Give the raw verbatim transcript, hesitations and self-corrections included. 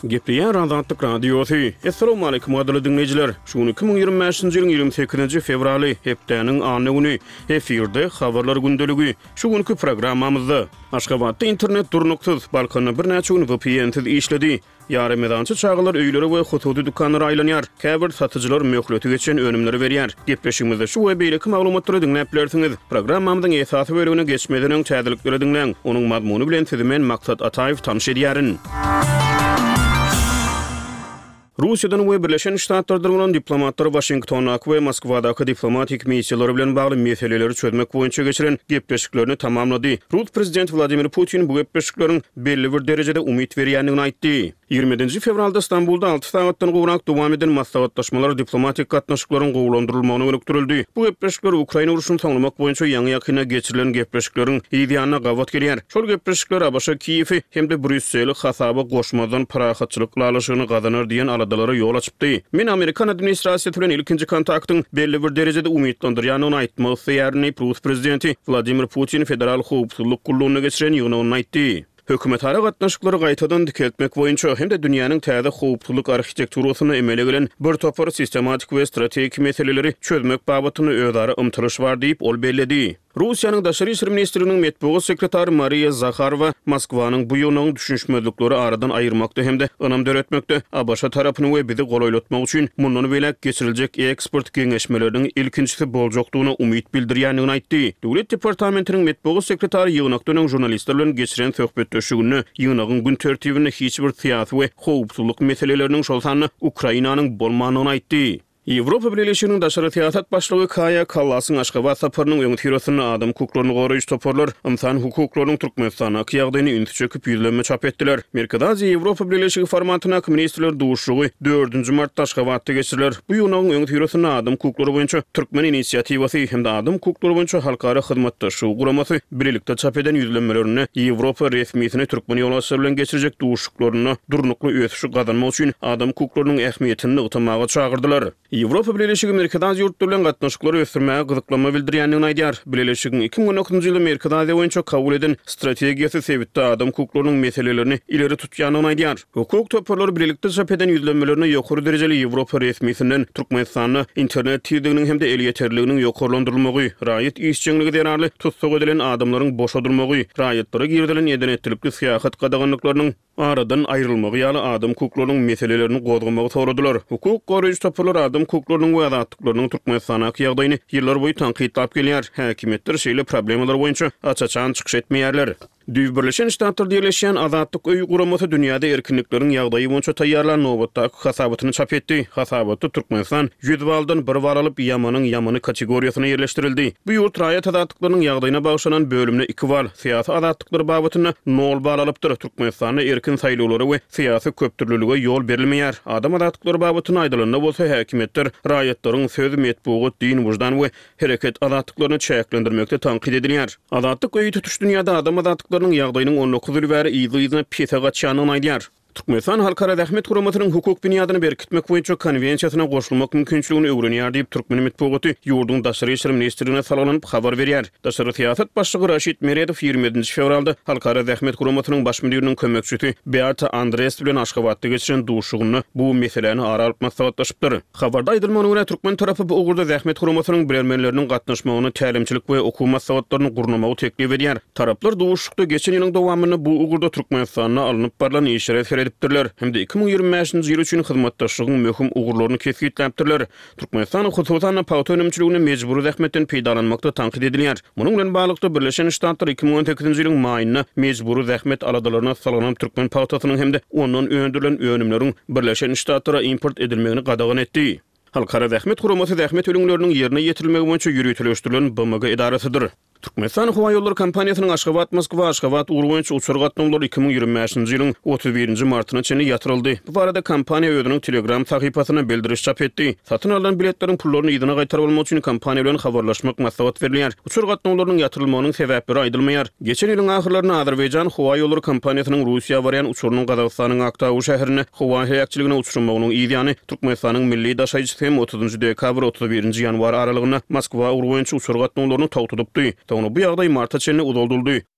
Gepriyen Azatlyk Radiosu. Assalamu alaykum adly dinleyijiler. Şunu iki bin ýygrimi beşinji ýylyň ýygrimi sekizinji fevraly hepdeniň any güni efirde habarlar gündeligi. Şu günkü programmamyzda Aşgabatda internet durnuksyz balkony bir näçe gün V P N-siz işledi. Ýary medançy çağlar öýlere we hotudy dukanlara aýlanýar. Käbir satyjylar möhleti geçen önümleri berýär. Gepleşigimizde şu we beýleki maglumatlary dinläp bilersiňiz. Programmamyzyň esasy bölümine geçmeden täzelikleri dinleň. Onuň mazmuny bilen sizi men Maksat Ataýew tanış edýärin. Russiýadan we Birleşen Ştatlardan diplomatlar Washingtona we Moskwadaky diplomatik missiýalary bilen bagly meseleleri çözmek boýunça geçiren gepleşiklerini tamamlady. Rus prezident Vladimir Putin bu gepleşiklerin belli bir derejede umyt berýändigini aýtdy. ýygrimiňji fevralda Istanbulda alty sagatdan gowrak dowam eden maslahatlaşmalar diplomatik gatnaşyklaryň gowulandyrylmagyna önükdirildi. Bu gepleşikler Ukraina uruşyny taňlamak boýunça ýaňy ýakyna geçirilen gepleşiklerin ideýasyna gawat gelýär. Şol gepleşikler A B Ş Kiýewi hemde Brüsseli hasaba goşmadan parahatçylyk lalaşygyny gazanar diýen aladalara ýol açypdy. Men Amerikan administrasiýasy bilen ilkinji kontaktyň belli bir derejede umytlandyrýanyny aýtmak ýerine Rus prezidenti Vladimir Putin federal howpsuzlyk gullugyna geçiren ýygyny aýtdy. Hökümet ara gatnaşyklary gaýtadan dikeltmek boýunça hem de dünýäniň täze howpsuzlyk arxitekturyny emele gelen bir topar sistematik we strategik meseleleri çözmek babatyny özara ymtyryş bar diýip ol belledi. Russiýanyň daşary işler ministriniň medeniýet sekretary Mariya Zakharova Moskwanyň bu ýylyň düşünşmezlikleri aradan aýyrmakda hem de ynam döretmekde. A B Ş tarapyny we bizi golaýlatmak üçin mundan belek geçiriljek eksport geňeşmeleriniň ilkinçisi boljakdygyna umyt bildirýändigini aýtdy. Döwlet departamentiniň medeniýet sekretary ýygnakdan jurnalistler bilen geçiren söhbetdeşigini ýygnagyň gün tertibine hiç bir siýasy we howpsuzlyk meseleleriniň şol sany Ukrainanyň bolmanyny aýtdy. Ýewropa Birleşiginiň daşary siýasat başlygy Kaja Kallasyň Aşgabat saparynyň öňe ýetirisini adam hukuklaryny goraýyş toparlar insan hukuklarynyň Türkmenistana ýagdaýyny ünsi çöküp ýüzlenme çap etdiler. Merkezi Ýewropa Birleşigi formatyna ministrler duşugy dördünji martda Aşgabatda geçiriler. Bu ýylyň öňe ýetirisini adam hukuklary boýunça Türkmen inisiýatiwasy hem de adam hukuklary boýunça halkara hyzmatdaşlygy guramasy birlikde çap eden ýüzlenmelerini Ýewropa resmiýetine Türkmen ýoldaşlary bilen geçirecek duşuklaryny durnukly ösüşi gazanmak üçin adam hukuklarynyň ähmiýetini ýytamaga çağırdylar. Ýewropa Birleşigi merkezi ýurtlar bilen gatnaşyklary ösürmäge gyzyklama bildirýändigini aýdýar. Birleşigiň iki bin on okujy ýyly merkezi boýunça kabul eden strategiýasy sebäpde adam hukuklarynyň meselelerini ileri tutýanyny aýdýar. Hukuk toparlary birlikde çap eden ýüzlenmelerini ýokary derejeli Ýewropa resmiýetinden Türkmenistanyň internet tirdiginiň hem de el ýeterliginiň ýokarlandyrylmagy, raýat işçiňligi derarly tutsak edilen adamlaryň boşadylmagy, raýatlara girdilen ýeden etdiripli syýasat gadaganlyklarynyň aradan aýrylmagy ýaly adam hukuklarynyň meselelerini gozgamagy soradylar. Hukuk goraýjy toparlar adam hukuklarynyň we azatlyklarynyň Türkmenistana ýagdaýyny ýyllar boýy tanqidlap gelýär. Häkimetler şeýle problemler boýunça açaçan çykyş etmeýärler. Düýb Birleşen Ştatlarda ýerleşýän azatlyk öýü guramasy dünýäde erkinlikleriň ýagdaýy boýunça taýýarlan nowatdaky hasabatyny çap etdi. Hasabatda Türkmenistan yüz baldan bir bal alyp ýamanyň ýamany kategoriýasyna ýerleşdirildi. Bu ýurt raýat azatlyklarynyň ýagdaýyna bagşlanan bölümine iki bal, syýasy azatlyklary babatyna nol bal alypdyr. Türkmenistanda erkin saýlawlary we syýasy köptürlüligi ýol berilmeýär. Adam azatlyklary babatyna aýdylyna bolsa häkimetler raýatlaryň söz, medeniýet, din, wujdan we hereket azatlyklaryny çäklendirmekde tanqid edilýär. Azatlyk öýü tutuş dünýäde adam azatlyklarynyň ýagdaýynyň on dokuz ýyl bäri ýygyna pesa gatýanyny aýdýar. Türkmenistan halkara rahmet guramatynyň hukuk binýadyny berkitmek boýunça konvensiýasyna goşulmak mümkinçiligini öwrenýär diýip Türkmen medeniýeti ýurdun daşary işler ministrligine salanyp habar berýär. Daşary siýasat başlygy Raşid Meredow ýygrimiňji fevralda halkara rahmet guramatynyň baş müdiriniň kömekçisi Beata Andres bilen Aşgabatda geçiren duşugyny bu meseleni ara alyp maslahatlaşypdyr. Habarda aýdylmanyna görä Türkmen tarapy bu ugurda rahmet guramatynyň bilenmerleriniň gatnaşmagyny tälimçilik we okuw maslahatlaryny gurnamagy teklip edýär. Taraplar duşukda geçen ýylyň dowamyny bu ugurda Türkmenistana alınıp barlan işler edipdirler. Hem de iki bin ýygrimi beşinji ýyl üçin hyzmatdaşlygyň möhüm ugurlaryny kesgitläpdirler. Türkmenistan hukukyny paýta önümçiligine mejburi rahmetden peýdalanmakda tanqid edilýär. Munyň bilen baglyk Birleşen Ştatlar iki bin on sekizinji ýylyň maýyna mejburi rahmet aladalaryna salanan türkmen paýtasynyň hem de ondan öndürilen önümleriň Birleşen Ştatlara import edilmegini gadagan etdi. Halkara rahmet guramasy rahmet ölümleriniň ýerine ýetirilmegi boýunça ýürütüleşdirilen B M G idarasydyr. Türkmenistan Hawa ýolları kompaniýasynyň Aşgabat, Moskwa, Aşgabat urunç uçur gatnamlary iki bin ýygrimi beşinji ýylyň otuz birinji martyna çenli ýatyryldy. Bu barada kompaniýa özüniň Telegram sahypasyna bildiriş çap etdi. Satyn alynan biletleriň pullaryny ýygyna gaýtaryp almak üçin kompaniýa bilen habarlaşmak maslahat berilýär. Uçur gatnamlarynyň ýatyrylmagynyň sebäpleri aýdylmaýar. Geçen ýylyň ahyrlaryna Azerbaýjan Hawa ýolları kompaniýasynyň Russiýa barýan uçurunyň Gazagstanyň Aktaw şäherine Hawa häýäkçiligine uçurmagynyň ýygyny Türkmenistanyň milli daşaýjysy hem otuzunji dekabr otuz birinji ýanwar aralygyna Moskwa urunç uçur gatnamlaryny tawtudypdy. Tawny bu ýagdaý marta çenli udolduldy.